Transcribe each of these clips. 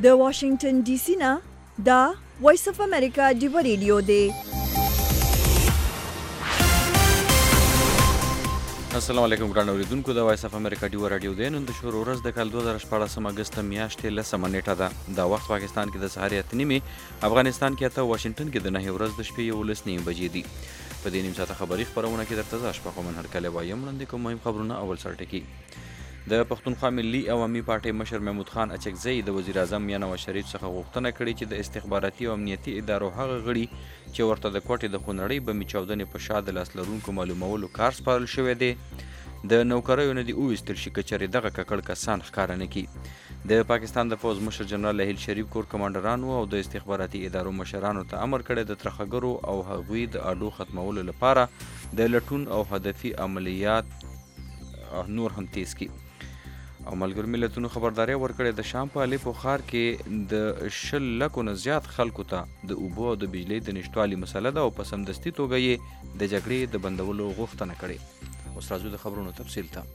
د واشنگټن ډي سي نه دا وایس اف امریکا ډیو ریډیو دی. السلام علیکم ګران اوریدونکو، د وایس اف امریکا ډیو رادیو دی. نن د شروع ورځ د کال 2014 اگست میاشتې 10 نیټه ده. دا وخت پاکستان کې د سهار 8:30، افغانستان کې 8، واشنگټن کې د 9 ورځ د شپې 11 بجې دي. په دې نیم ساعته خبري خبرونه کې درته زه اشفاق من هرکلی وایم. وړاندې کوم مهم خبرونه. اول سرټکي. د پښتونخوا ملي عوامي پارټۍ مشر محمود خان اچکزی د وزیر اعظم میاں نواز شریف څخه غوښتنه کړې چې د استخباراتي او امنیتي ادارو هغه غړي چې ورته د کوټې د خونړۍ بمي چاودنې په شا د لاس لرونکو معلومولو کار سپارل شوی دی، د نوکریو نه دي وویستل شي که چېرې دغه ککړ کسان ښکاره نه کړي. د پاکستان د پوځ مشر جنرال لهیل شریف کور کمانډرانو او د استخباراتي ادارو مشرانو ته امر کړی د ترخګرو او هغوی د اډو ختمولو لپاره د لټون او هدفي عملیات نور هم تیز کړي. او ملګرو ملتونو خبرداری ورکړې د شام په الیپو ښار کې د 10 لکو نه زیات خلکو ته د اوبو او د بجلۍ د نشتوالي مسله ده او په سمدستي توګه یې د جګړې د بندولو غوښتنه کړې. اوس راځو د خبرونو تفصیل ته.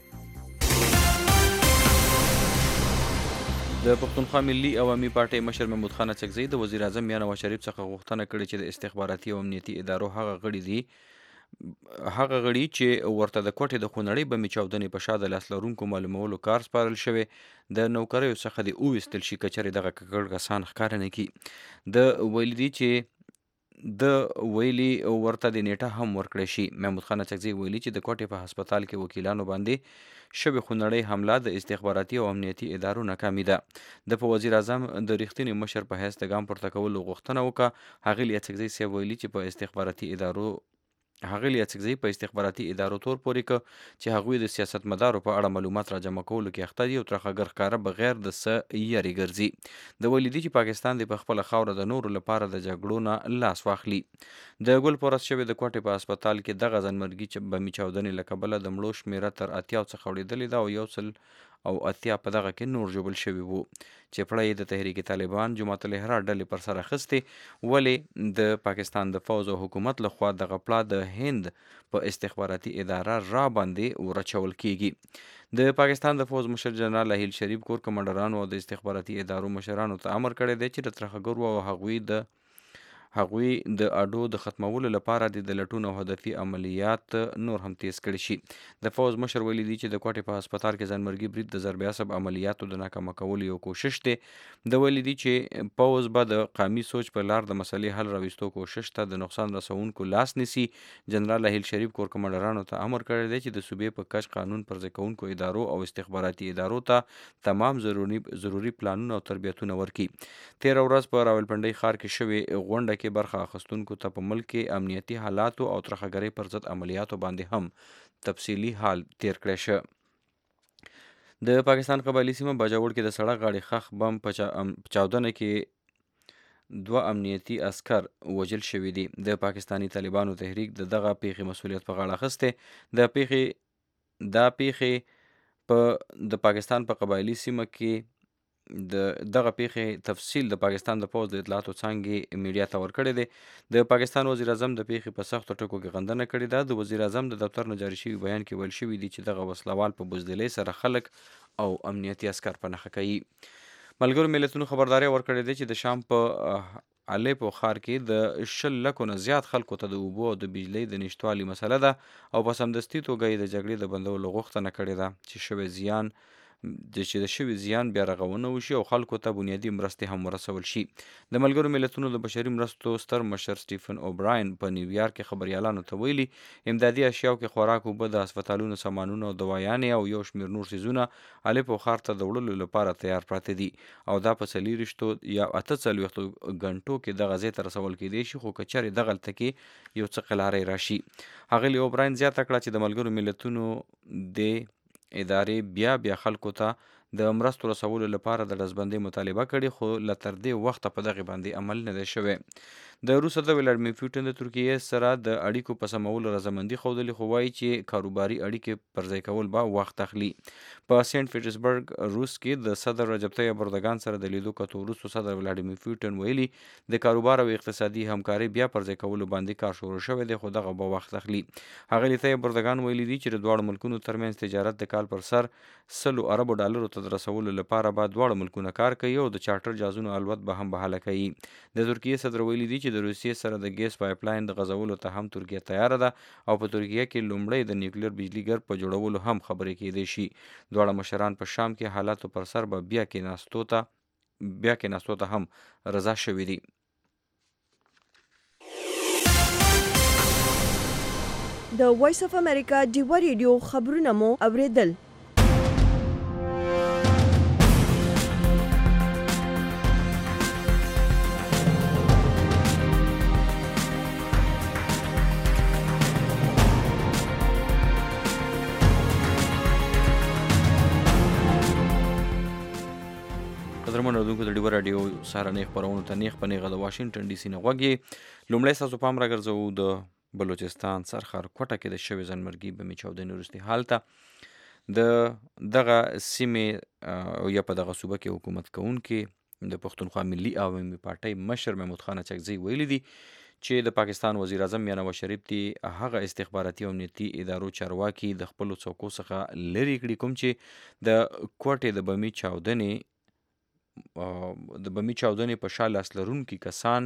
د پښتونخوا ملي عوامي پارټۍ مشر محمود خان اڅکزی د وزیر اعظم میاں نواز شریف څخه غوښتنه کړې چې د استخباراتي او امنیتي ادارو هغه غړي چې ورته د کوټې د خونړۍ بمي چاودنې په شا د لاس لرونکو معلومولو کار سپارل شوی د نوکریو څخه دې وویستل شي که چېرې دغه ککړ کسان ښکاره نه کړي. د ویلي دي چې د ویلي ورته د نیټه هم ورکړی شي. محمود خان اڅکزی ویلي چې د کوټې په هسپتال کې وکیلانو باندې شوې خونړۍ حمله د استخباراتي او امنیتي ادارو ناکامي ده. د په وزیر اعظم د ریښتیني مشر په حیث د ګام پورته کولو غوښتنه وکړه. ښاغلي اڅکزی صاحب ویلي چې په استخباراتي ادارو تور پورې که چې هغوی د سیاستمدارو په اړه معلومات را جمع کولو کې اخته دي او ترخګر ښکاره بغیر د څه یاري ګرځي. د ویلي دي چې پاکستان د په خپله خاوره د نورو لپاره د جګړو نه لاس واخلي. د ګل پورس شوې د کوټې په هسپتال کې دغه ځانمرګي بمي چاودنې له کبله د مړو شمېره تر 80 څخه اورېدلې ده او 180 په دغه کې نور ژوبل شوي وو چې پړه یې د تحریک طالبان جماعت الاحرار ډلې پر سر اخیستې. ولې د پاکستان د فوز او حکومت لخوا دغه پړه د هند په استخباراتي اداره را باندې ورچول کیږي. د پاکستان د فوز مشر جنرال لهیل شریف کور کمانډرانو او د استخباراتي ادارو مشرانو ته امر کړی دی چې د ترخګرو او هغوی د اډو د ختمولو لپاره د لټون او هدفي عملیات نور هم تیز کړي شي. د فوز مشر ویلي دي چې د کوټې په هسپتال کې ځانمرګي برید د ضرب عصب عملیاتو د ناکامه کولو یو کوشش دی. د ویلي دي چې پوز به د قامي سوچ په لار د مسلې حل راوستو کوشش ته د نقصان رسونکو لاس نیسي. جنرال لهیل شریف کور کمانډرانو ته امر کړی دی چې د صوبې په کچ قانون پرځای کوونکو ادارو او استخباراتي ادارو ته تمام ضروري پلانونه او تربیتونه ورکړي. 13 ورځ په راولپنډۍ ښار کې شوې غونډه کې برخه اخیستونکو ته په ملک کې امنیتي حالاتو او ترخګرۍ پر ضد عملیاتو باندې هم تفصیلي حال تیر کړی شه. د پاکستان قبایلي سیمه باجوړ کې د سړک غاړې ښخ بم په چاودنه کې 2 امنیتي عسکر وژل شوي دي. د پاکستانی طالبانو تحریک دغه پیښې مسؤلیت په غاړه اخیستی. دا پیښې په د پاکستان په قبایلي سیمه کې دغه پیښې تفصیل د پاکستان د پوځ د اطلاعاتو څانګې میډیا ته ورکړی دی. د پاکستان وزیر اعظم د پیښې په سختو ټکو کې غندنه کړې ده. د وزیر اعظم د دفتر نه جاري شوي بیان کې ویل شوي دي چې دغه وسلوال په بزدلۍ سره خلک او امنیتي عسکر په نښه کوي. ملګرو ملتونو خبرداری ورکړی دی چې د شام په الیپو ښار کې د 10 لکو نه زیات خلکو ته د اوبو او د بجلۍ د نشتوالي مسله ده او په سمدستي توګه یې د جګړې د بندولو غوښتنه کړې ده چې د شوي زیان بیا رغونه وشي او خلکو ته بنیادي مرستې هم ورسول شي. د ملګرو ملتونو د بشري مرستو ستر مشر سټیفن اوبراین په نیویارک کې خبریالانو ته ویلي امدادي اشیاو کې خوراک، اوبه، د هسپتالونو سامانونه او دوايانې او یو شمېر نور څیزونه الیپو ښار ته د وړلو لپاره تیار پراته دي او دا په 40 یا 48 غنټو کې دغه ځای ته رسول کېدی شي، خو که چېرې دغلته کې یو څه قلاری راشي. ښاغلي اوبراین زیاته کړه چې د ملګرو ملتونو د ادارې بیا خلکو ته د مرستو رسولو لپاره د ډزبندۍ مطالبه کړې، خو له تر دې وخته په دغې باندې عمل نه دی شوی. د روس صدر ولادیمیر پوټین د ترکیې سره د اړیکو په سمولو رضامندي ښودلې، خو وایي چې کاروباري اړیکې پر ځای کول به وخت اخلي. په سینټ پیټرزبرګ روس کې د صدر رجب طیب اردوګان سره د لیدو کتو وروسته صدر ولادیمیر پوټین ویلي د کاروبار او اقتصادي همکارۍ بیا پر ځای کولو باندې کار شروع شوی دی، خو دغه به وخت اخلي. ښاغلي طیب اردوګان ویلي دي چې د دواړو ملکونو ترمنځ تجارت د کال پر سر $100 ارب ته ته د رسولو لپاره به دواړه ملکونه کار کوي او د چارټر جهازونو الوت به هم بحاله کوي. د ترکیې صدر ویلي دي چې د روسیې سره د ګیس پایپ لاین د غځولو ته هم ترکیه تیاره ده او په ترکیه کې لومړی د نیوکلیر بجلی ګر په جوړولو هم خبرې کېدای شي. دواړه مشران په شام کې حالاتو پر سر به بیا کېناستو ته هم رضا شوي دي. د وایس اف امریکا ډیوه ریډیو خبرونه مو اوریدل. قدرمن اورېدونکو د ډیوه راډیو سهارنۍ خپرونو ته نیغ په نیغه د واشنګټن ډي سي نه غوږ یې. لومړی ستاسو پام راګرځوو د بلوچستان سرخار کوټه کې د شوې ځانمرګي بمي چاودنې وروستي حال ته. د دغه سیمې یا په دغه صوبه کې حکومت کوونکي د پښتونخوا ملي عوامي پارټۍ مشر محمود خان اچکزي ویلي دي چې د پاکستان وزیر اعظم یا نواز شریف دي هغه استخباراتي او امنیتي ادارو چارواکي د خپلو څوکو څخه لرې کړي کوم چې د کوټې د بمي چاودنې په شا لاس لرونکي کسان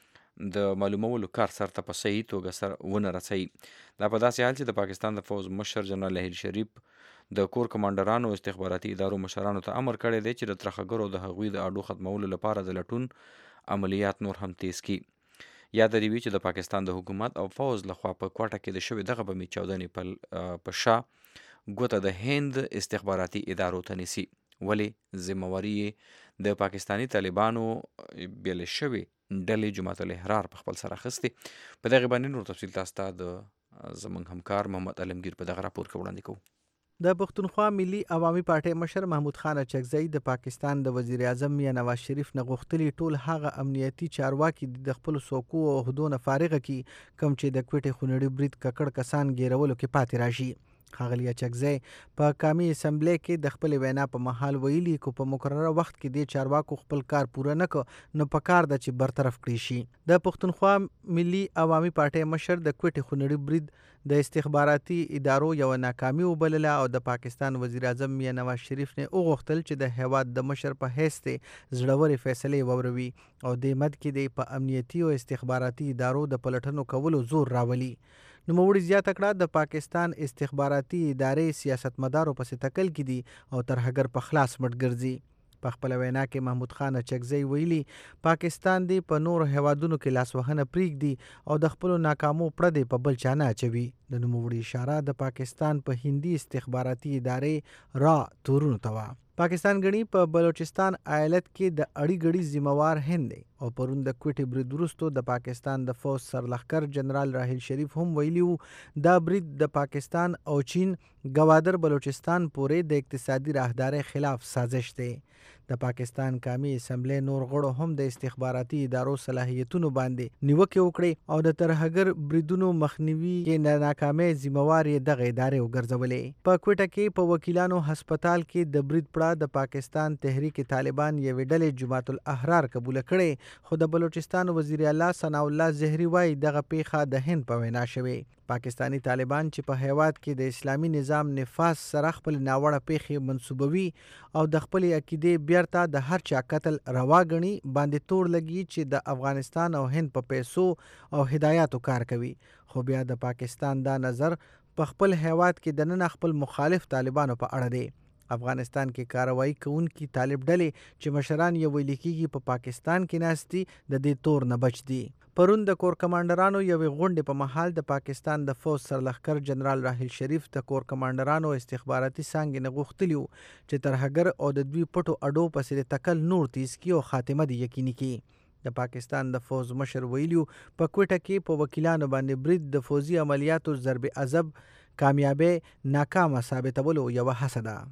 د معلومولو کار سرته په صحیح توګه سر ونه رسوي. دا په داسې حال چې د پاکستان د فوز مشر جنرال لهیر شریف د کور کمانډرانو او استخباراتي ادارو مشرانو ته امر کړی دی چې د ترخګرو د هغوی د اډو ختمولو لپاره د لټون عملیات نور هم تیز کړي. یاد دې وي چې د پاکستان د حکومت او فوز لخوا په کوټه کې د شوې دغه بمي چاودنې په شا ګوته د هند استخباراتي ادارو ته نیسي. ولې ذمهواري یې د پاکستانی طالبانو بیل شوې ډلې جماعت الاحرار په خپل سر اخیستې. په دغه باندې نور تفصیل تاسو ته د زموږ همکار محمد علمگیر په دغه راپور کې وړاندې کوو. د پښتونخوا ملي عوامي پارټۍ مشر محمود خان اچکزي د پاکستان د وزیر اعظم یا نواز شریف نه غوښتلي ټول هغه امنیتي چارواکي د خپل څوکو او عهدو نه فارغه کي کوم چې د کوټې خونړي برید ککړ کسان ګیرولو کې پاتې راشي. ښاغلي اچکزي په قومي اسمبلی کې د خپل وینا په مهال ویلي کو په مقرره وخت کې د چارواکو خپل کار پوره نه کړ نو په کار د چې برطرف کړی شي. د پښتونخوا ملي عوامي پارټۍ مشر د کوټې خونړي برید د استخباراتي ادارو یو ناکامي وبلله او د پاکستان وزیر اعظم یا نواز شریف نه وغوښتل چې د هیواد د مشر په حیث زړورې فیصلې ووروي او د مد کې په امنیتي او استخباراتي ادارو د پلټنو کولو زور راولي. نوموړي زیاته کړه د پاکستان استخباراتي ادارې سیاستمدارو پسې تکل کې دي او ترهګر په خلاص مټ ګرځي. په خپل وینا کې محمود خان اچکزي ویلي پاکستان دی په نور هیوادونو کې لاسوهنه پرېږدي او د خپلو ناکامو پړدې په بل چا نه اچوي. د نوموړي اشاره د پاکستان په هندي استخباراتي ادارې را تورونو ته وه. پاکستان غني په بلوچستان ایالت کې د اړي غړي ذمہوار هند دی او پرون د کوټې برید وروسته د پاکستان د فوج سرلښکر جنرال راحیل شریف هم ویلي وو دا برید د پاکستان او چین ګوادر بلوچستان پورې د اقتصادي راهدارۍ خلاف سازش دی. د پاکستان قومي اسمبلی نور غړو هم د استخباراتي ادارو صلاحیتونو باندې نیوکه وکړي او د ترهګر بریدونو مخنیوي کې ناکامۍ ذمہوار یې دغه ادارې وګرځولې. په کوټه کې په وکیلانو هسپتال کې د برید پړه د پاکستان تحریک طالبان یوې ډلې جماعت الاحرار قبول کړي خو د بلوچستان وزیر اعلی ثناء الله زهري وایي دغه پیښه د هند په وینا شوې. پاکستانی طالبان چې په هیواد کې د اسلامي نظام نفاذ سره خپل ناوړه پیښې منسوبوي او د خپل عقیدې بیرته د هر چا قتل روا ګڼي باندې تور لګي چې د افغانستان او هند په پیسو او هدایاتو کار کوي. خو بیا د پاکستان دا نظر په خپل هیواد کې د نن خپل مخالف طالبانو په اړه دی. افغانستان کې کاروایی کوونکي طالب ډلې چې مشران یې ویل کېږي په پاکستان کې ناستي د دې تور نه بچ دي. پرون د کور کمانډرانو یوې غونډې په محل د پاکستان د فوج سرلښکر جنرال راحیل شریف د کور کمانډرانو استخباراتي څانګې نه غوښتلي وو چې ترهګر او د دوی پټو اډو پسې د تکل نور تیز کړي او خاتمه دې یقیني کړي. د پاکستان د فوج مشر ویلي په کوټه کې په وکیلانو باندې برید د فوجي عملیاتو ضرب عذب کامیابی ناکامه ثابتولو یوه هڅه ده.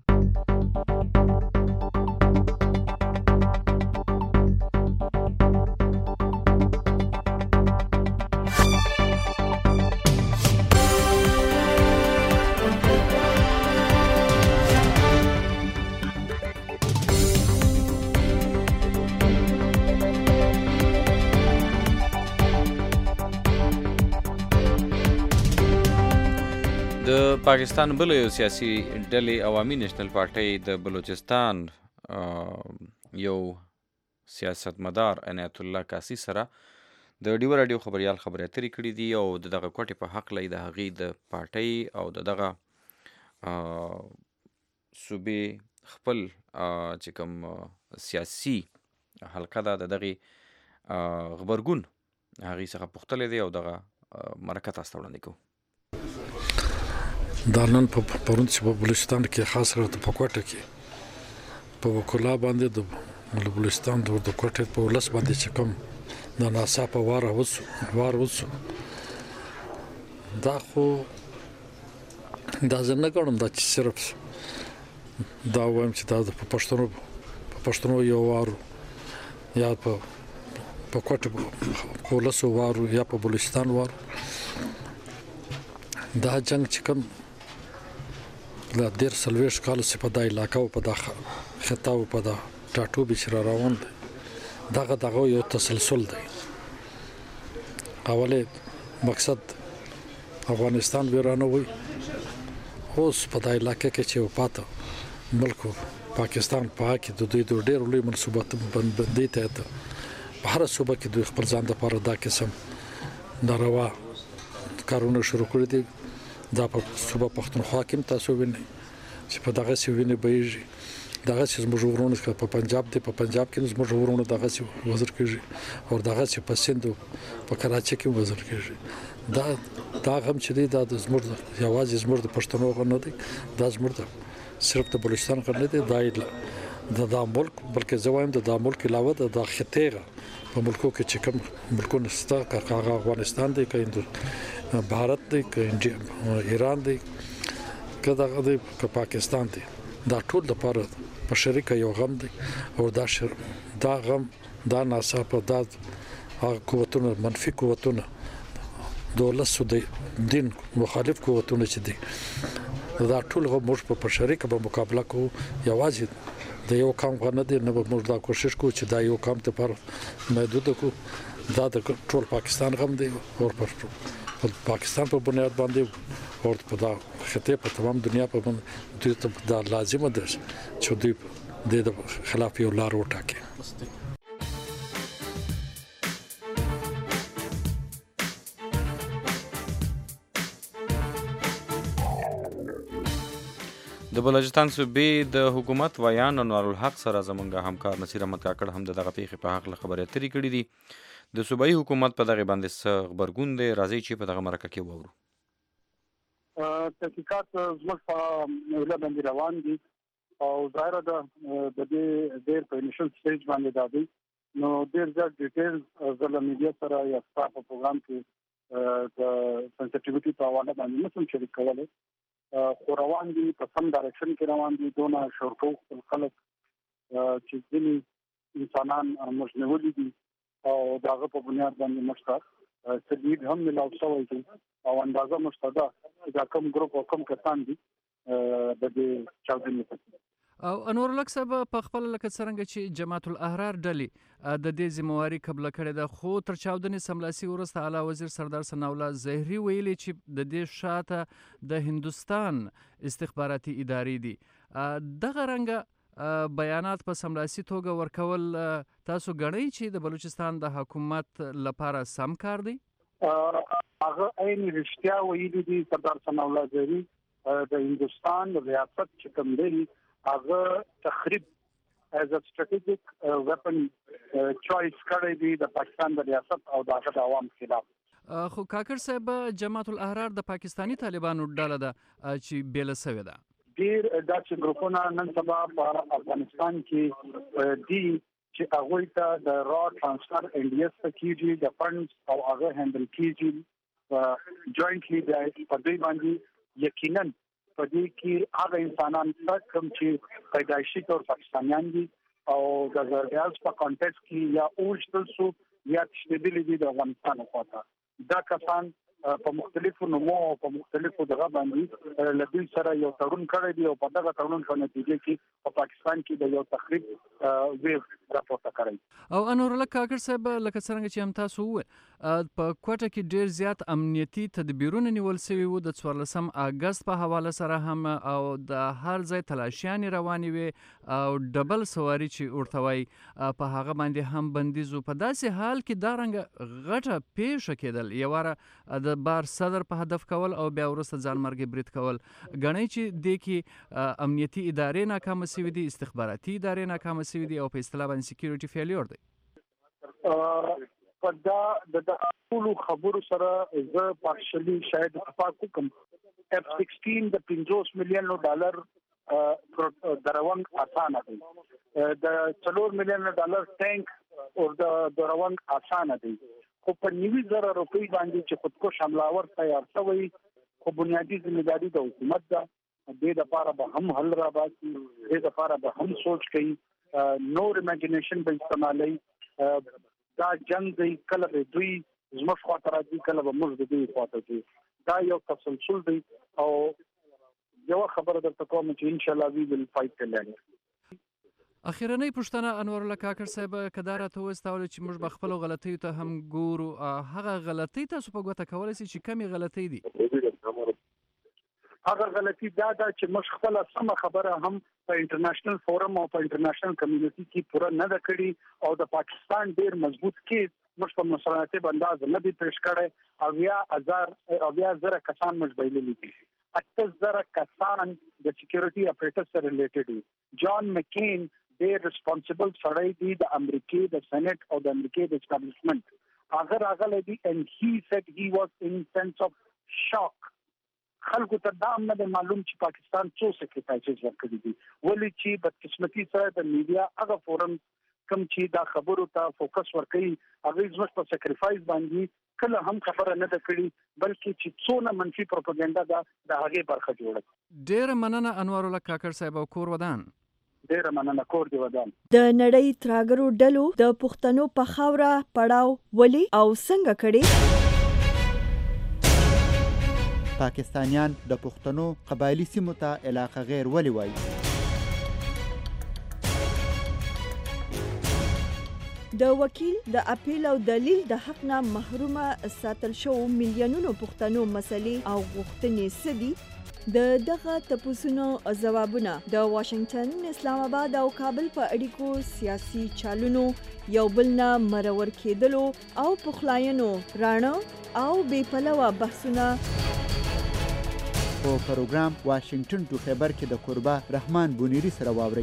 د پاکستان بل یو سیاسي ډلې عوامي نېشنل پارټۍ د بلوچستان یو سیاستمدار عنایت الله کاسي سره د ډیو راډیو خبريال خبرې اترې کړې دي او دغه کوټې په حق لې د هغې د پارټۍ او دغه صوبې خپل چې کوم سیاسي حلقه ده د دغې غبرګون هغې څخه پوښتلی دی او دغه مرکه تاسو ته وړاندې کوو. دا نن په پرون چې په بلوچستان کې خاص کر په کوټه کې په وکلا باندې د بلوچستان د کوټې په ولس باندې چې کوم د ناڅاپه وار وسو دا خو دا زه نه ګڼم دا چې صرف دا وایم چې دا په پښتنو یو وارو یا په کوټه په ولسو وارو یا په بلوچستان وارو دا جنگ چې کوم د 13 کال څخه په دای علاقه او په داخل خطا او په دا ټاټو به روان دي دغه یو تسلسل دی. اوله مقصد افغانستان ویرانه وي اوس په دای علاقه کې چې پاته ملک پاکستان په کې د دوی ډېر لوی منصوبات بندي ته په هر صوبه کې دوی خپل ځان د لپاره دا قسم ناروا کارونه شروع کړی دي. دا په صوبه پښتونخوا کې تاسو وینئ چې په دغه سی ویني بهیږي دغه چې زموږ ورونه په پنجاب دی په پنجاب کې زموږ ورونه دغه سی وزیر کېږي او دغه چې په سند په کراچي کې وزیر کېږي. دا هم چې دی دا زموږ یوازې زموږ د پښتنو غو نه دی دا زموږ صرف د بلوچستان غو نه دی دا ملک بلکې زوایم د ملک علاوه د خطیغه په ملکو کې چې کوم ملکونه ستا کاغه افغانستان دی که بھارت دی که ایران دی که دغه دی که پاکستان دی دا ټول د لپاره په شریکه یو غم دی او دا غم دا ناڅاپه دا هغه قوتونه منفي قوتونه دولت د دین مخالف قوتونه چې دي دا ټول غو موږ په شریکه به مقابله کوو. یوازې د یو کام غنه دي نه موږ دا کوشش کوو چې دا یو کام ته پر محدود کو دا د ټول پاکستان غم دی او په پاکستان په بنیاد باندې او په دا خطه په تمام دنیا په باندې دوی ته دا لازمه ده چې دوی د خلاف یو لار وټاکي. د بلوچستان صوبې د حکومت ویان انوار الحق سره زمونږ همکار نصیر احمد کاکړ هم دغه پیښې په حق خبرې اترې کړې دي. د صوبایي حکومت په دغه باندې څه غبرګون دی راځي چې په دغه مرکه کې وورو. تحقیقات زموږ په ویله باندې روان دي او ظاهره ده د دې ډېر په انیشل سټیج باندې دا دی نو ډېر زیات ډیټیلز زله میډیا سره یا په پروګرام کې د سنسټیویټي په حواله باندې نشم شریک کولی خو روان دي په سم ډایرکشن کې روان دي دونه شورکو خپل خلک چې ځینې انسانان مجنولي دي او داغه په بنیاد باندې مشته سدید هم ملاو شوی دي او اندازه مشته ده دا کوم ګروپ او کوم کسان دي د دې چاودنې په او انور الحق صاحب په خپل لکه څنګه چې جماعت الاحرار ډلې د دې ذمہواری قبل کړې ده خو تر چاودنې سملاسي ورسته اعلی وزیر سردار ثناءالله زهري ویلي چې د دې شاته د هندستان استخباراتي ادارې دي دغه رنګه بیانات په سملاسي توګه ورکول تاسو ګڼئ چې د بلوچستان د حکومت لپاره سم کار دی؟ هغه عین رښتیا ویلي دي سردار ثناءالله زهري د هندستان ریاست چې کوم دی هغه تخریب as a strategic weapon choice کړی دی د پاکستان د ریاست او د عوام خلاف. خو کاکړ صاحب جماعت الاحرار د پاکستانی طالبانو ډله ده چې بیله سوې ده. ډیر داسې ګروپونه نن سبا په افغانستان کې دي چې هغوی ته د را ټرانسفر انډیس ته کېږي د فنډز او هغه هینډل کېږي جوائنټلی په دوی باندې یقینا په دې کې هغه انسانان کوم چې پیدایشي طور پاکستانیان دي او د ریاض په کانټیکس کې یا اوجتل سو یا تشدیدلی دي د افغانستان خواته دا کسان په مختلفو نومو او په مختلفو دغه باندې لدی سره یو تړون کړی دی او په دغه تړون په نتیجه کې په پاکستان کې د یو تخریب ویو راپورته کړی. او انور الله کاکړ صاحب لکه څرنګه چې هم تاسو وویل په کوټه کې ډیر زیات امنیتي تدبیرونه نیول سوي وو د 14 اګست په حواله سره هم او د هر ځای تلاشیانې روانې وي او ډبل سواري چې ورته وایي په هغه باندې هم بندیز و. په داسې حال کې دا رنګه غټه پیښه کېدل یو واره د بار صدر په هدف کول او بیا وروسته ځان مرګ برید کول ګڼئ چې دې کې امنیتي ادارې ناکامه سوي دي، استخباراتي ادارې ناکامه سوي دي او په اصطلاح باندې سکیورټي فیلیر دی. په دا ټولو خبرو سره زه پارشلی شاید اتفاق وکم. F-16 د $50 مليون دروند اسانه دی، د $4 مليون ټانک او د روند اسانه دی، خو په 90,000 روپۍ باندې چې خودکش حملاور تیار شوی خو بنیادی ذمہداری د حکومت ده. دې لپاره به هم حل را باسي، دې لپاره به هم سوچ کوي، نور امیجینیشن به استعمالوي. دا جنگ دی کله به دوی زموږ خواته راځي کله به موږ د دوی خواته ځو. دا یو تسلسل دی او یو خبره درته کوم چې ان شاء الله وی ویل فایټ ټل. اخیرنۍ پوښتنه انور الله کاکړ صاحب که دا راته وستاوله چې موږ به خپلو غلطیو ته هم ګورو، هغه غلطۍ تاسو په ګوته کولی شئ چې کمې غلطۍ دي؟ هغه غلطي دا ده چې موږ خپله سمه خبره هم په انټرنیشنل فورم او په انټرنیشنل کمیونټي کې پوره نه ده کړې او د پاکستان ډیر مضبوط کیس موږ په مصالحاتي انداز نه دی پیش کړی. 80,000 کسان موږ بایللي دي، 8,000 کسان د سکیورټي اپریټر سره ریلیټډ دي. جان مکین ډیر ریسپانسیبل سړی دی د امریکې د سېنات او د امریکې د اسټابلیشمنت. هغه راغلی دی and he said he was in sense of shock. خلکو ته دا هم نه معلوم چې پاکستان څو سیکریفایسز ورکړي دي، ولې چې بدقسمتي سره د میډیا هغه فورم کوم چې دا خبرو ته فوکس ورکوي هغه زموږ په سیکریفایس باندې کله هم خبره نه ده کړې، بلکې چې څونه منفي پروپاګاندا ده د هغې برخه جوړه. ډېره مننه انور الله کاکړ صاحب او کور ودان. ډېره مننه، کور دی ودان. د نړۍ تراګرو ډلو د پښتنو په خاوره پړاو ولې او څنګه کړي؟ پاکستانیان د پښتنو قبایلی سیمو ته علاقه غیر ولې وایي؟ د وکیل د اپیل او دلیل د حق نه محرومه ساتل شو میلیونونو پښتنو مسلې او غوښتنې سدي؟ د دغه تپوسونو ځوابونه د واشنگټن، اسلام آباد او کابل په اړیکو سیاسي چالونو یو بل نه مرور کېدلو او پخلاینو راڼه او بې پلوه بحثونه په پروګرام واشنگټن ټو خیبر کې د قربا رحمان بونیری سره واورئ.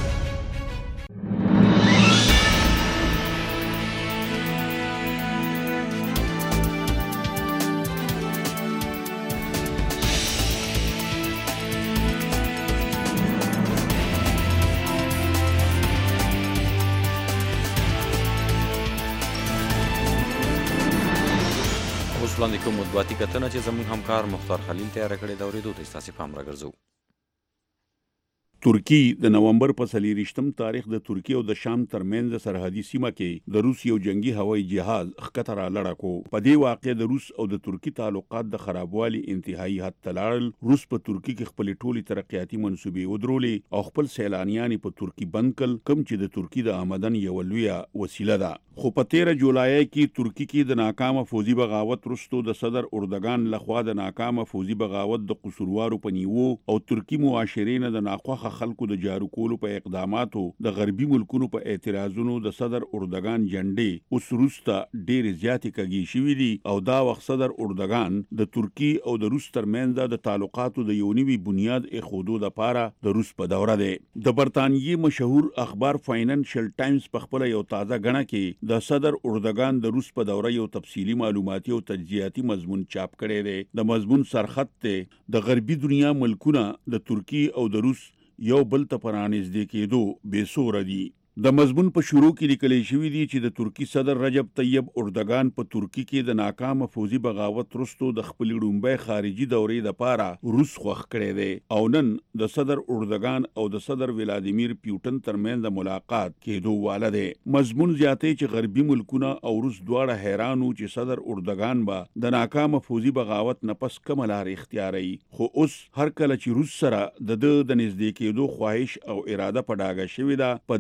وړاندې کوم مطبوعاتي کتنه چې زموږ همکار مختار خلیل تیاره کړې ده، اورېدو ته ستاسې پام راګرځو. ترکی د نومبر په 24 تاریخ د ترکیه او د شام ترمنځ سرحدي سیمه کې د روس یو جنگي هوایي جهاز ښکته رالړه کو. په دې واقعې د روس او د ترکی تعلقات د خرابوالي انتهایی حد ته لاړل. روس په ترکی کې خپل ټولي ترقیاتي منصوبې ودرولې او خپل سیلانیان په ترکی بند کړل، کوم چې د ترکی د آمدن یو لویه وسیله ده. خو په 13 جولای کې ترکی کې د ناکامه فوزي بغاوت وروسته د صدر اردوغان لخوا د ناکامه فوزي بغاوت د قصوروارو په نیوو او ترکی معاشرین د ناخوخه خلکو د جارو کولو په اقداماتو د غربي ملکونو په اعتراضونو د صدر اردوغان جنډې اوس وروسته ډېرې زیاتې کږې شوي دي او دا وخت صدر اردوغان د ترکی او د روس ترمنځ د تعلقاتو د یو نوي بنیاد ایښودو دپاره د روس په دوره دی. د برطانیې مشهور اخبار فاینانشل ټایمز په خپله یو تازه ګڼه کې د صدر اردوغان د روس په دوره یو تفصیلی معلوماتي او تجزیاتي مضمون چاپ کړی دی. د مضمون سرخط دی د غربي دنیا ملکونه د ترکی او د روس یو بل ته پرانیزدې کېدو بې سوره دي. د مضمون په شروع کې لیکلی شوي دي چې د ترکی صدر رجب طیب اردوغان په ترکی کې د ناکامه فوزي بغاوت وروسته د خپلې ړومبۍ خارجي دورې دپاره روس خوښ کړی دی او نن د صدر اردوغان او د صدر ولادیمیر پیوټن ترمنځ د ملاقات کېدو واله دی. مضمون زیاتوي چې غربي ملکونه او روس دواړه حیران وو چې صدر اردوغان به د ناکامه فوزي بغاوت نه پس کومه لار اختیاروي، خو اوس هر کله چې روس سره د نږدې کېدو خواهش او اراده په ډاګه شوې ده، په دې سبب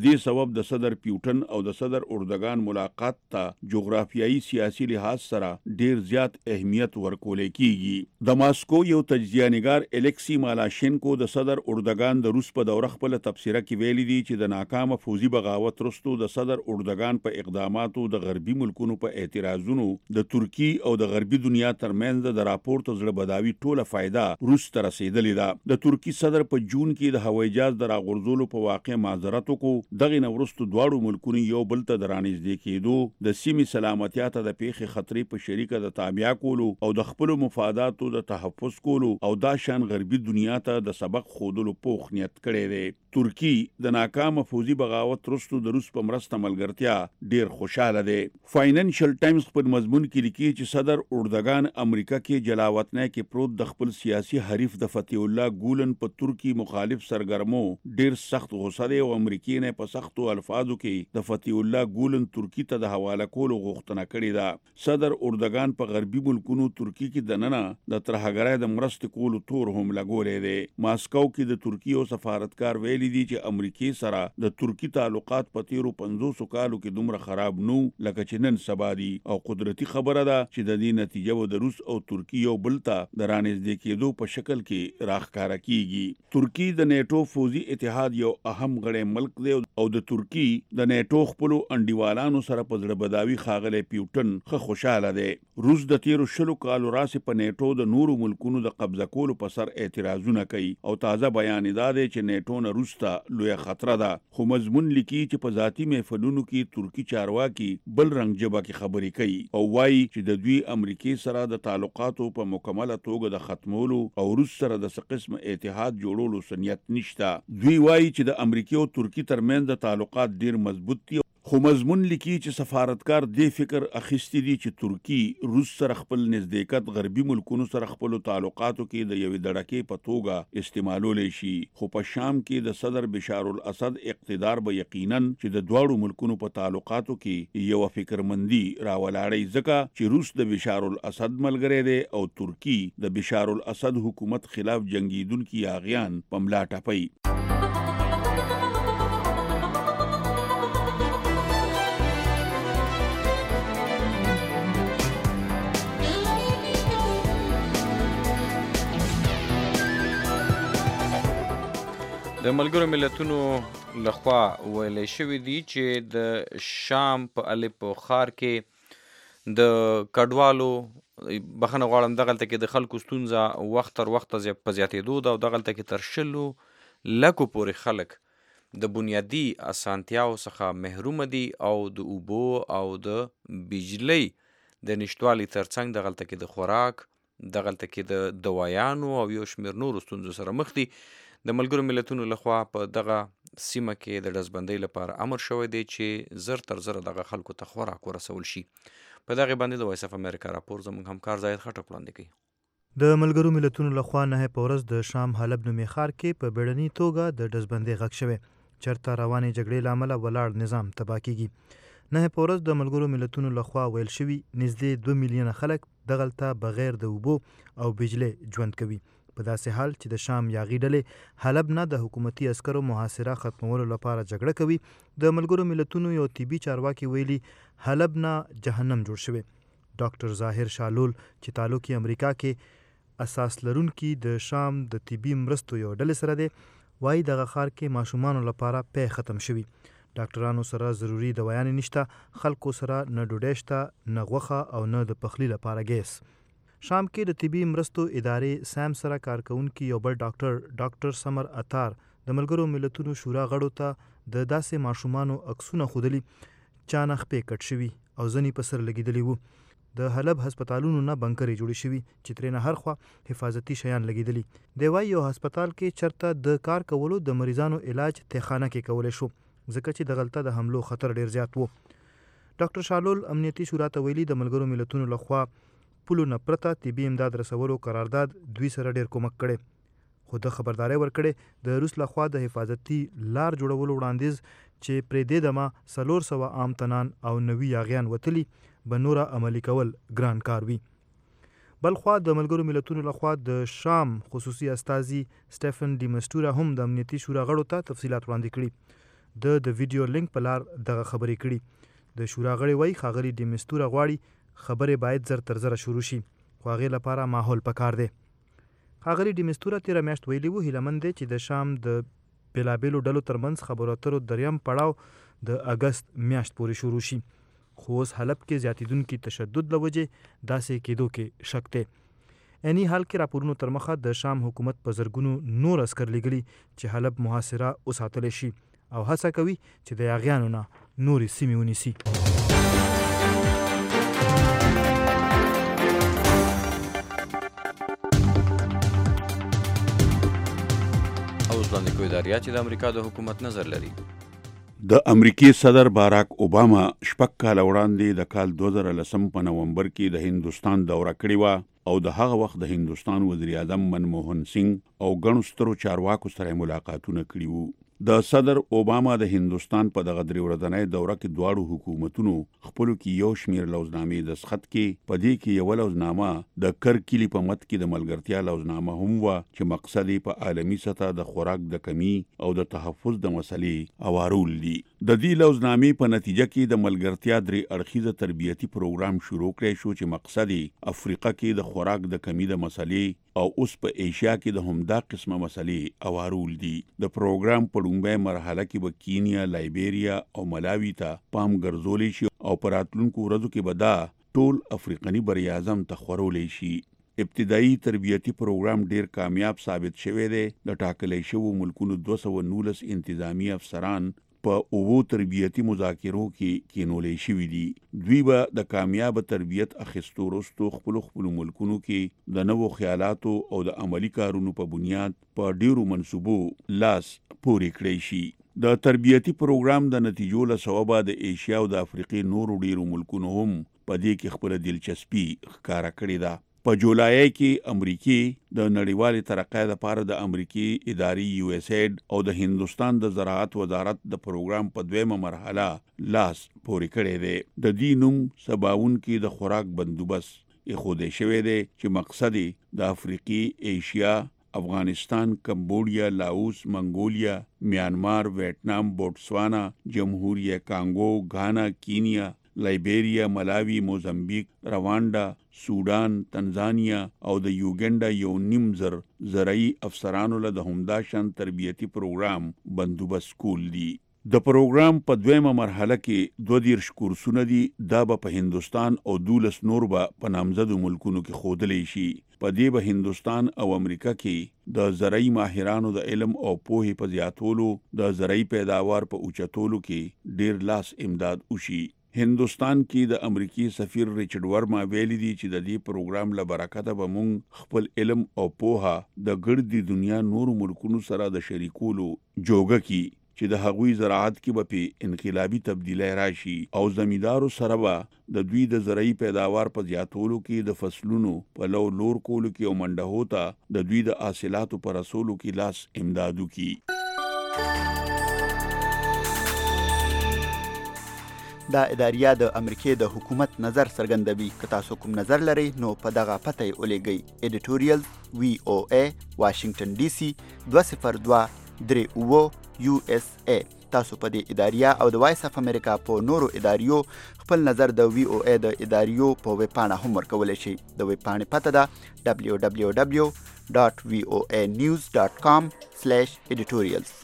سبب د صدر پیوټن او د صدر اردوغان ملاقات ته جغرافیایي سیاسي لحاظ سره ډیر زیات اهمیت ورکول کیږي. د ماسکو یو تجزیه‌نګار الکسی مالاشینکو د صدر اردوغان د روس په دوره خپل تفسیره کې ویلي دي چې د ناکامه فوزي بغاوت وروسته د صدر اردوغان په اقداماتو د غربي ملکونو په اعتراضونو د ترکی او د غربي دنیا ترمنځ د راپورټ زړه بداوي ټوله فائدہ روس ته رسیدلې ده. د ترکی صدر په جون کې د هوایي جهاز د راغورځولو په واقع معذرت وکړو. دغه نه وروسته دواړو ملکونو یو بل ته د رانږدې کېدو د سیمې سلامتیا ته د پیښې خطرې په شریکه د تابع کولو او د خپل مفاداتو د تحفظ کولو او دا شان غربي دنیا ته د سبق خودلو پوخ نیت کړی دی. ترکی د ناکامه فوزي بغاوت وروسته د روس په مرسته ملګرتیا ډیر خوشاله دی. فاینانشل ټایمز په مضمون کې لیکي چې صدر اردوغان امریکا کې جلاوطنۍ کې پروت د خپل سیاسي حریف د فتح الله ګولن په ترکی مخالف سرګرمو ډیر سخت غوسه دی او امریکای نه په سختو الفاظو کې د فتح الله ګولن ترکی ته د حواله کولو غوښتنه کړې ده. صدر اردوغان په غربي ملکونو ترکی کې دننه د ترهګرۍ د مرستې کولو تور هم لګولې دی. ماسکو کې د ترکی او سفارتکار ویلي دي چې امریکای سره د ترکی تعلقات په تیرو 500 کالو کې دومره خراب نو لکه چې نن سبا دي او قدرتي خبره ده چې د دې نتیجه د روس او ترکی یو بل ته د رانږدې کېدو په شکل کې راښکاره کیږي. ترکی د نیټو فوزي اتحاد یو اهم غړی ملک دی او د ترکی د نیټو خپلو انډیوالانو سره په زړه بداوي ښاغلی پیوټن ښه خوشاله دی. روس د تیرو 20 کالو راسې په نیټو د نورو ملکونو د قبضه کولو په سر اعتراضونه کوي او تازه بیان دا دی چې نیټو نه روس ته لویه خطره ده. خو مضمون لیکي چې په ذاتي محفلونو کې ترکی چارواکي بل رنګ جبه کې خبرې کوي او وایي چې د دوی امریکای سره د تعلقاتو په مکمله توګه د ختمولو او روس سره د څه قسم اتحاد جوړولو سنیت نشته. دوی وایي چې د امریکای او ترکی ترمنځ د تعلقات ډیر مضبوط دي. خو مضمون لیکي چې سفارتکار دې فکر اخیستی دي چې ترکی روس سره خپل نزدېکت غربي ملکونو سره خپل تعلقاتو کې د یوې دړکې په توګه استعمالولی شي. خو په شام کې د صدر بشار الاسد اقتدار به یقینا چې د دواړو ملکونو په تعلقاتو کې یو فکرمندي راولاړی ځکه چې روس د بشار الاسد ملګری دی او ترکی د بشار الاسد حکومت خلاف جنگیدونکي یاغیان په ملا ټپي. د ملګرو ملتونو لخوا ویلی شوي دي چې د شام په الیپو ښار کې د کډوالو بخښنه غواړم دغلته کې د خلکو ستونزه وخت تر وخته په زیاتېدو ده او دغلته کې تر 100 لکو پورې خلک د بنیادي اسانتیاو څخه محرومه دي او د اوبو او د بجلۍ د نشتوالي ترڅنګ دغلته کې د خوراک دغلته کې د دوایانو او یو شمېر نورو ستونزو سره مخ دي. د ملګرو ملتونو لخوا په دغه سیمه کې د ډزبندۍ لپاره امر شوی دی چې زر تر زره دغه خلکو ته خوراک ورسول شي. په دغه باندې د وایس اف امریکا راپور زموږ همکار زاید خټک وړاندې کوي. د ملګرو ملتونو لخوا نه په ورځ د شام حلب نومي ښار کې په بیړني توګه د ډزبندۍ غږ شوی چېرته روانې جګړې له امله ولاړ نظام تباه کیږي. نه په ورځ د ملګرو ملتونو لخوا ویل شوي نږدې 2 میلیونه خلک دغلته بغیر د اوبو او بجلۍ ژوند کوي. په داسې حال چې د شام یاغي ډلې حلب نه د حکومتي عسکرو محاصره ختمولو لپاره جګړه کوي. د ملګرو ملتونو یو طبي چارواکي ویلي حلب نه جهنم جوړ شوی. ډاکټر ظاهر شالول چې تعلق یې امریکا کې اساس لرونکي د شام د طبي مرستو یو ډلې سره دی وایي دغه ښار کې ماشومانو لپاره پی ختم شوي. ډاکټرانو سره ضروري دوایانې نشته، خلکو سره نه ډوډۍ شته، نه غوښه او نه د پخلي لپاره ګیس. شام کې د طبي مرستو ادارې سام سره کارکونکي یو بل ډاکټر سمر اتار د ملګرو ملتونو شورا غړو ته د داسې ماشومانو عکسونه ښودلي چا نه خپې کټ شوي او ځینې په سر لګېدلي وو. د حلب هسپتالونو نه بنکرې جوړې شوي چې ترېنه هر خوا حفاظتي شیان لګېدلي. دی وایي یو هسپتال کې چرته د کار کولو د مریضانو علاج تیخانه کې کولی شو ځکه چې دغلته د حملو خطر ډیر زیات وو. ډاکټر شالول امنیتي شورا ته ویلي د ملګرو ملتونو لخوا پولو نه پرته طبي امداد رسولو قرارداد دوی سره ډیر کومک کړی. خو د خبرداري ورکړې د روس لخوا د حفاظتي لار جوړولو وړاندیز چې پرې دې دمه 400 عام تنان او 90 یاغیان وتلي به نوره عملي کول ګران کار وي. بلخوا د ملګرو ملتونو لخوا د شام خصوصي استازي سټیفن ډي مسټورا هم د امنیتي شورا غړو ته تفصیلات وړاندې کړي. د ویډیو لینک په لار دغه خبرې کړي د شورا غړي وایي ښاغلي ډي مستوره غواړي خبرې باید زر تر زره شروع شي خو هغې لپاره ماحول پکار دی. ښاغلي ډي مستوره تېره میاشت ویلي وو هیلهمند دی چې د شام د بېلابېلو ډلو ترمنځ خبرو اترو دریم پړاو د اګست میاشت پورې شروع شي خو اوس حلب کې زیاتېدونکي تشدد له وجې داسې کېدو کې شک دی. عیني حال کې راپورونو تر مخه د شام حکومت په زرګونو نور عسکر لیږلي چې حلب محاصره وساتلی شي او هڅه کوي چې د یاغیانو نه نورې سیمې ونیسي. اوس وړاندې کوي دا ریا چې د امریکا د حکومت نظر لري. د امریکای صدر باراک اوباما شپږ کاله وړاندې د کال 2010 په نومبر کې د هندوستان دوره کړې وه او د هغه وخت د هندوستان وزیر اعظم منموهن سنگ او ګڼو سترو چارواکو سره ملاقاتونه کړي وو. د صدر اوباما د هندوستان په دغه درې ورځنۍ دوره کې دواړو حکومتونو خپلو کې یو شمېر لوزنامې دستخط کې په دې کې یوه لوزنامه د کرکلي په مت کې د ملګرتیا لوزنامه هم وه چې مقصد یې په عالمي سطح د خوراک د کمی او د تحفظ د مسلې اوارول دي. د دې لوزنامې په نتیجه کې د ملګرتیا درې اړخیزه تربیتي پروګرام شروع کړی شو چې مقصد یې افریقا کې د خوراک د کمی د مسلې او اوس په ایشیا کې د همدا قسمه مسلې اوارول دي. د پروګرام په لومړۍ مرحله کې به کینیا، لایبیریا او ملاوي ته پام ګرځولی شي او په راتلونکو ورځو کې به دا ټول افریقني براعظم ته خورولی شي. ابتدایي تربیتي پروګرام ډیر کامیاب ثابت شوی دی. د ټاکلی شوو ملکونو 219 انتظامی افسران په اوو تربیتي مذاکرو کې کینولې شوي دي. دوی به د کامیاب تربیت اخیستو وروسته خپلو ملکونو کې د نوو خیالاتو او د عملی کارونو په بنیاد په ډیرو منصوبو لاس پورې کړی شي. د تربیتي پروګرام د نتیجو له سببه د ایشیا او د افریقې نورو ډیرو ملکونو هم په دې کې خپله دلچسپي ښکاره کړې ده. په جولای کې امریکای د نړیوالې ترقۍ لپاره د امریکای اداري USAID او د هندوستان د زراعت وزارت د پروګرام په دویمه مرحله لاس پورې کړی دی. د دې نوم سباوون کې د خوراک بندوبست ایښودی شوی دی چې مقصد د افریقي، ایشیا، افغانستان، کمبوډیا، لاوس، منګولیا، میانمار، ویتنام، بوتسوانا، جمهوریه کانګو، غانا، کینیا، لایبیریا، ملاوی، موزمبیک، روانډا، سودان، تنزانیا او د یوګنډا یو نیم زر زرعي افسرانو له د همدا شان تربیتي پروګرام بندوبست کول دي. د پروګرام په دویمه مرحله کې 22 کورسونه دي. دا به په هندوستان او 12 نور به په نامزدو ملکونو کې ښودلی شي. په دې به هندوستان او امریکا کې د زرعي ماهرانو د علم او پوهې په زیاتولو، د زرعي پیداوار په اوچتولو کې ډیر لاس امداد وشي. هندوستان کې د امریکای سفیر ریچارډ ورما ویلي دي چې د دې پروګرام له برکته به موږ خپل علم او پوهه د ګردي دنیا نورو ملکونو سره د شریکولو جوګه کی چې د هغوی زراعت کې به په انقلابي تبدیلی راشي او زمیندارو سره به د دوی د زرعي پیداوار په زیاتولو کې د فصلونو په لور کولو کې او منډهو ته د دوی د حاصلاتو په رسولو کې لاس امدادو کی. دا اداریه د امریکای د حکومت نظر څرګندوي. که تاسو کوم نظر لرئ نو په دغه پته یې ولیږئ. ایډیټوریال VOA واشنگټن DC 20238 USA. تاسو په دې اداریه او د وایس اف امریکا په نورو اداریو خپل نظر د VOA د اداریو په ویب پاڼه هم ورکولی شئ. د ویب پاڼې پته ده www.voanews.com/editorials.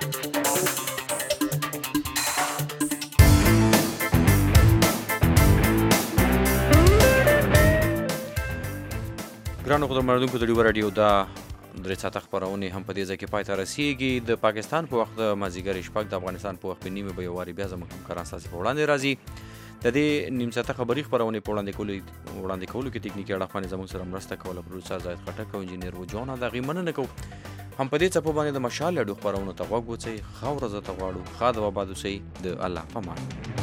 ګرانو خدمتونکو د ډیو رادیو دا درې ساعته خپرونې هم په دې ځای کې پای ته رسیږي. د پاکستان په وخت د مازدیګر شپږ، د افغانستان په وخت په نیمه به یو وارې بیا زموږ همکاران ستاسې په وړاندې راځي. د دې نیم ساعته خبري خپرونې په وړاندې کولو کې تکنیکي اړخ باندې زموږ سره مرسته کوله پروډوسر زاهد خټک او انجینیر وجون. د هغې مننه کوو. هم په دې څپو باندې د مشال اډو خپرونو ته غوږ وڅئ. ښه ورځ ته غواړو. ښاد و آباد اوسئ. د الله په امان.